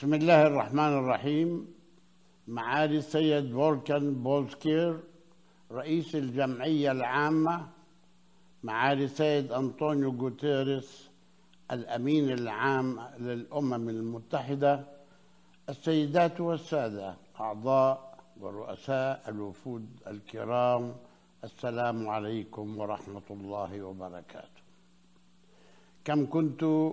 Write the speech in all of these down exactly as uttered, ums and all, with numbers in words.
بسم الله الرحمن الرحيم. معالي السيد فولكان بولسكير رئيس الجمعية العامة، معالي السيد أنطونيو غوتيريس الأمين العام للأمم المتحدة، السيدات والسادة أعضاء ورؤساء الوفود الكرام، السلام عليكم ورحمة الله وبركاته. كم كنت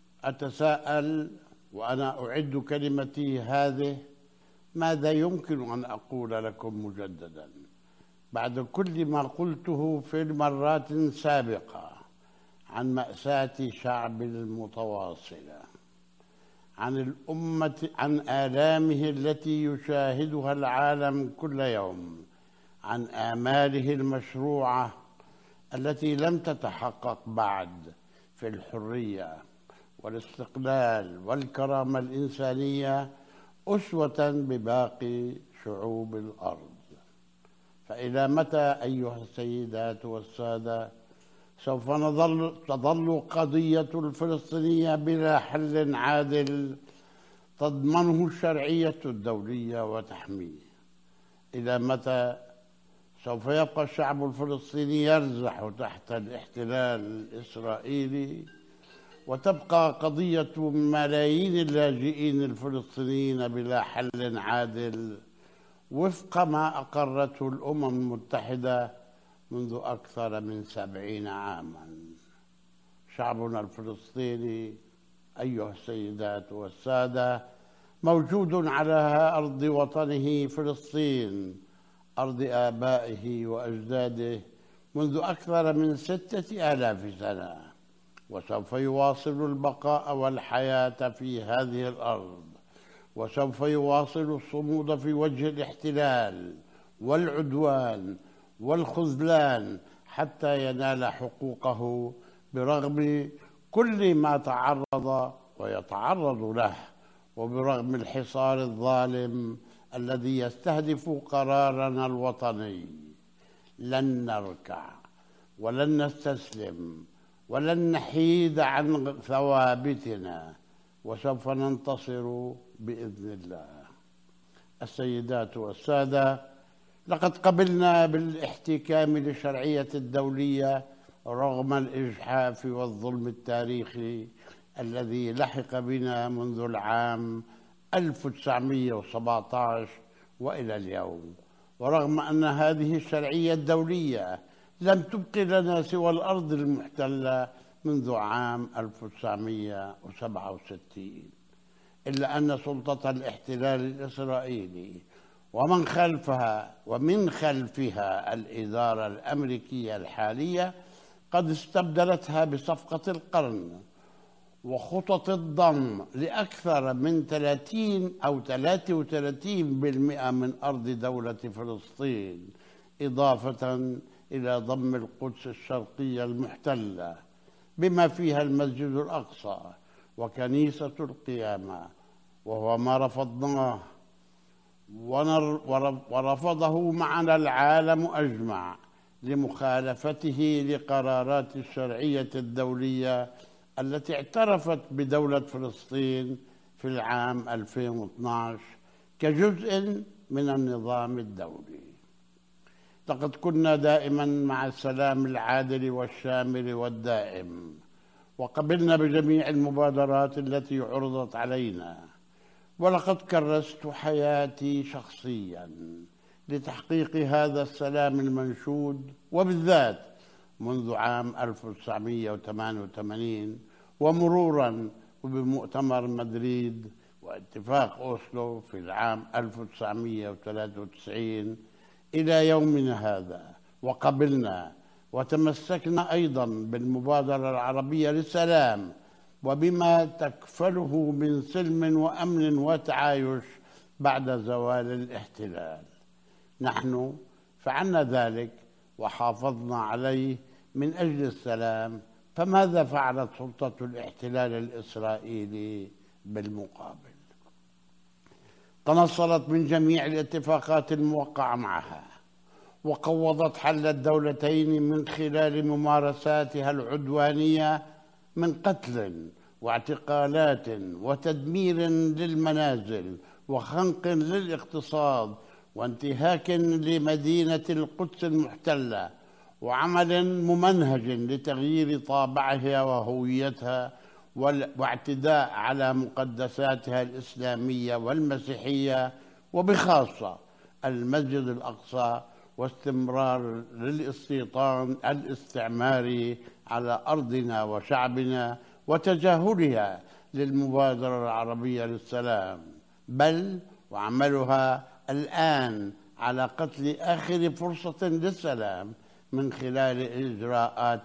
أتساءل وأنا أعد كلمتي هذه ماذا يمكن أن أقول لكم مجددا بعد كل ما قلته في المرات السابقة عن مأساة شعب المتواصلة، عن الأمة، عن آلامه التي يشاهدها العالم كل يوم، عن آماله المشروعة التي لم تتحقق بعد في الحرية والاستقلال والكرامة الإنسانية أسوة بباقي شعوب الأرض. فإلى متى أيها السيدات والسادة سوف نظل تظل قضية الفلسطينية بلا حل عادل تضمنه الشرعية الدولية وتحميه؟ إلى متى سوف يبقى الشعب الفلسطيني يرزح تحت الاحتلال الإسرائيلي وتبقى قضية ملايين اللاجئين الفلسطينيين بلا حل عادل وفق ما أقرته الأمم المتحدة منذ أكثر من سبعين عاما؟ شعبنا الفلسطيني أيها السيدات والسادة موجود على أرض وطنه فلسطين، أرض آبائه وأجداده منذ أكثر من ستة آلاف سنة، وسوف يواصل البقاء والحياة في هذه الأرض، وسوف يواصل الصمود في وجه الاحتلال والعدوان والخذلان حتى ينال حقوقه برغم كل ما تعرض ويتعرض له، وبرغم الحصار الظالم الذي يستهدف قرارنا الوطني. لن نركع ولن نستسلم ولن نحيد عن ثوابتنا، وسوف ننتصر بإذن الله. السيدات والسادة، لقد قبلنا بالاحتكام للشرعية الدولية رغم الإجحاف والظلم التاريخي الذي لحق بنا منذ العام ألف وتسعمائة وسبعة عشر وإلى اليوم، ورغم أن هذه الشرعية الدولية لم تبق لنا سوى الأرض المحتلة منذ عام ألف وتسعمائة وسبعة وستين، إلا أن سلطة الاحتلال الإسرائيلي ومن خلفها ومن خلفها الإدارة الأمريكية الحالية قد استبدلتها بصفقة القرن وخطط الضم لأكثر من ثلاثين أو ثلاثة وثلاثين بالمئة من أرض دولة فلسطين، إضافة إلى ضم القدس الشرقية المحتلة بما فيها المسجد الأقصى وكنيسة القيامة، وهو ما رفضناه ورفضه معنا العالم أجمع لمخالفته لقرارات الشرعية الدولية التي اعترفت بدولة فلسطين في العام ألفين واثني عشر كجزء من النظام الدولي. لقد كنا دائما مع السلام العادل والشامل والدائم، وقبلنا بجميع المبادرات التي عرضت علينا، ولقد كرست حياتي شخصيا لتحقيق هذا السلام المنشود، وبالذات منذ عام ألف وتسعمائة وثمانية وثمانين ومرورا بمؤتمر مدريد واتفاق أوسلو في العام ألف وتسعمائة وثلاثة وتسعين إلى يومنا هذا. وقبلنا وتمسكنا أيضا بالمبادرة العربية للسلام وبما تكفله من سلم وأمن وتعايش بعد زوال الاحتلال. نحن فعلنا ذلك وحافظنا عليه من أجل السلام، فماذا فعلت سلطة الاحتلال الإسرائيلي بالمقابل؟ تنصلت من جميع الاتفاقات الموقعة معها، وقوضت حل الدولتين من خلال ممارساتها العدوانية من قتل واعتقالات وتدمير للمنازل وخنق للاقتصاد وانتهاك لمدينة القدس المحتلة وعمل ممنهج لتغيير طابعها وهويتها واعتداء على مقدساتها الإسلامية والمسيحية وبخاصة المسجد الأقصى، واستمرار للاستيطان الاستعماري على أرضنا وشعبنا وتجاهلها للمبادرة العربية للسلام، بل وعملها الآن على قتل آخر فرصة للسلام من خلال إجراءات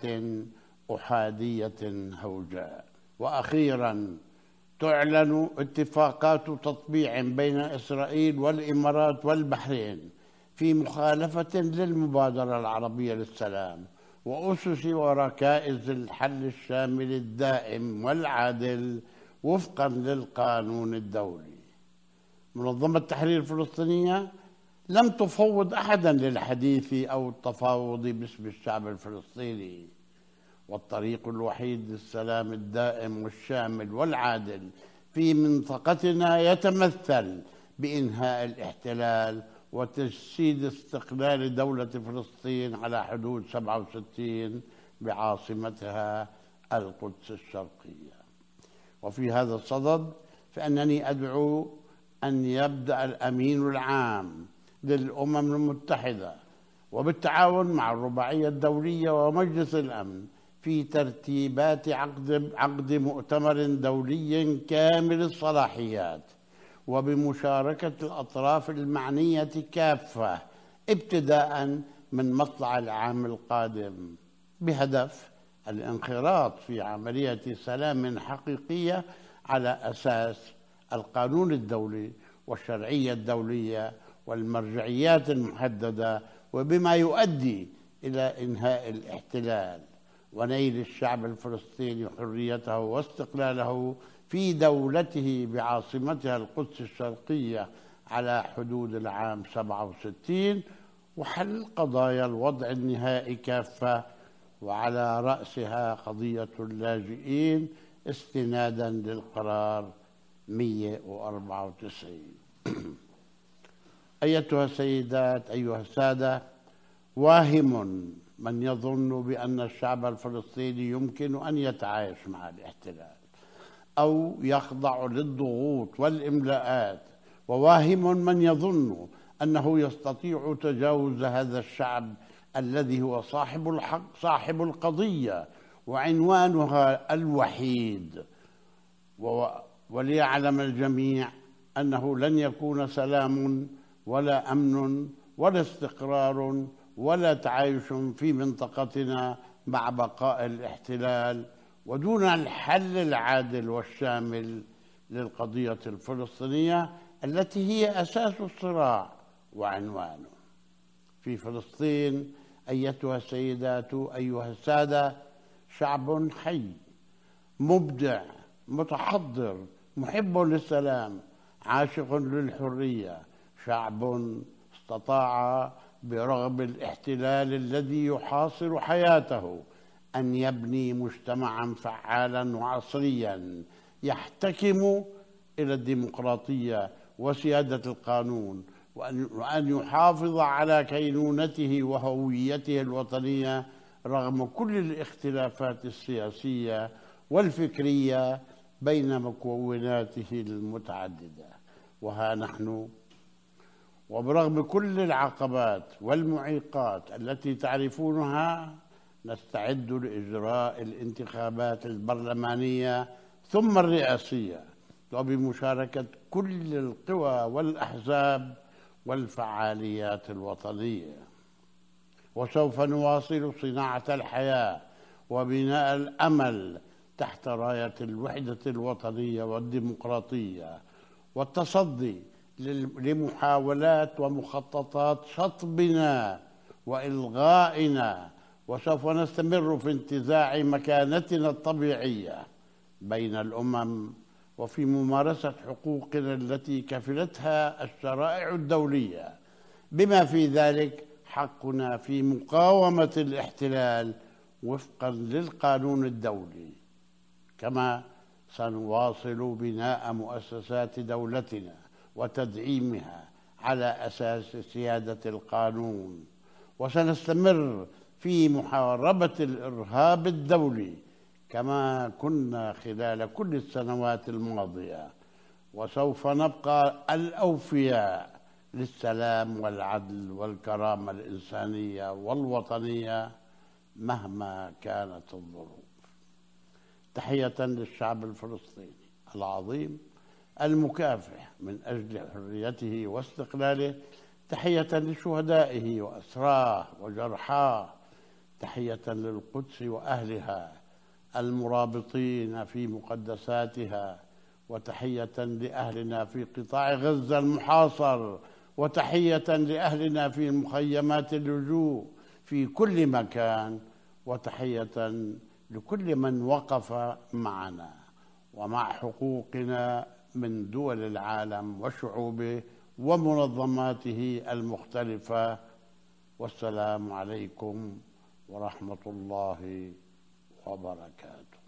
أحادية هوجاء. وأخيراً تعلن اتفاقات تطبيع بين إسرائيل والإمارات والبحرين في مخالفة للمبادرة العربية للسلام وأسس وركائز الحل الشامل الدائم والعادل وفقاً للقانون الدولي. منظمة التحرير الفلسطينية لم تفوض أحداً للحديث أو التفاوض باسم الشعب الفلسطيني، والطريق الوحيد للسلام الدائم والشامل والعادل في منطقتنا يتمثل بإنهاء الاحتلال وتجسيد استقلال دولة فلسطين على حدود سبعة وستين بعاصمتها القدس الشرقية. وفي هذا الصدد فإنني أدعو أن يبدأ الأمين العام للأمم المتحدة وبالتعاون مع الرباعية الدولية ومجلس الأمن في ترتيبات عقد عقد مؤتمر دولي كامل الصلاحيات وبمشاركة الأطراف المعنية كافة ابتداء من مطلع العام القادم، بهدف الانخراط في عملية سلام حقيقية على أساس القانون الدولي والشرعية الدولية والمرجعيات المحددة، وبما يؤدي إلى إنهاء الاحتلال ونيل الشعب الفلسطيني حريته واستقلاله في دولته بعاصمتها القدس الشرقية على حدود العام سبعة وستين، وحل قضايا الوضع النهائي كافة وعلى رأسها قضية اللاجئين استنادا للقرار مئة وأربعة وتسعين. أيتها السيدات أيها السادة، واهم من يظن بأن الشعب الفلسطيني يمكن أن يتعايش مع الاحتلال أو يخضع للضغوط والإملاءات، وواهم من يظن أنه يستطيع تجاوز هذا الشعب الذي هو صاحب الحق صاحب القضية وعنوانها الوحيد. وليعلم الجميع أنه لن يكون سلام ولا أمن ولا استقرار ولا تعايش في منطقتنا مع بقاء الاحتلال ودون الحل العادل والشامل للقضية الفلسطينية التي هي أساس الصراع وعنوانه. في فلسطين أيتها السيدات أيها السادة شعب حي مبدع متحضر محب للسلام عاشق للحرية، شعب استطاع برغم الاحتلال الذي يحاصر حياته أن يبني مجتمعا فعالا وعصريا يحتكم إلى الديمقراطية وسيادة القانون، وأن يحافظ على كينونته وهويته الوطنية رغم كل الاختلافات السياسية والفكرية بين مكوناته المتعددة. وها نحن وبرغم كل العقبات والمعيقات التي تعرفونها نستعد لإجراء الانتخابات البرلمانية ثم الرئاسية وبمشاركة كل القوى والأحزاب والفعاليات الوطنية، وسوف نواصل صناعة الحياة وبناء الأمل تحت راية الوحدة الوطنية والديمقراطية والتصدي لمحاولات ومخططات شطبنا وإلغائنا، وسوف نستمر في انتزاع مكانتنا الطبيعية بين الأمم وفي ممارسة حقوقنا التي كفلتها الشرائع الدولية، بما في ذلك حقنا في مقاومة الاحتلال وفقا للقانون الدولي. كما سنواصل بناء مؤسسات دولتنا وتدعيمها على أساس سيادة القانون، وسنستمر في محاربة الإرهاب الدولي كما كنا خلال كل السنوات الماضية، وسوف نبقى الأوفياء للسلام والعدل والكرامة الإنسانية والوطنية مهما كانت الظروف. تحية للشعب الفلسطيني العظيم المكافح من أجل حريته واستقلاله، تحية لشهدائه وأسراه وجرحاه، تحية للقدس وأهلها المرابطين في مقدساتها، وتحية لأهلنا في قطاع غزة المحاصر، وتحية لأهلنا في مخيمات اللجوء في كل مكان، وتحية لكل من وقف معنا ومع حقوقنا من دول العالم وشعوبه ومنظماته المختلفة. والسلام عليكم ورحمة الله وبركاته.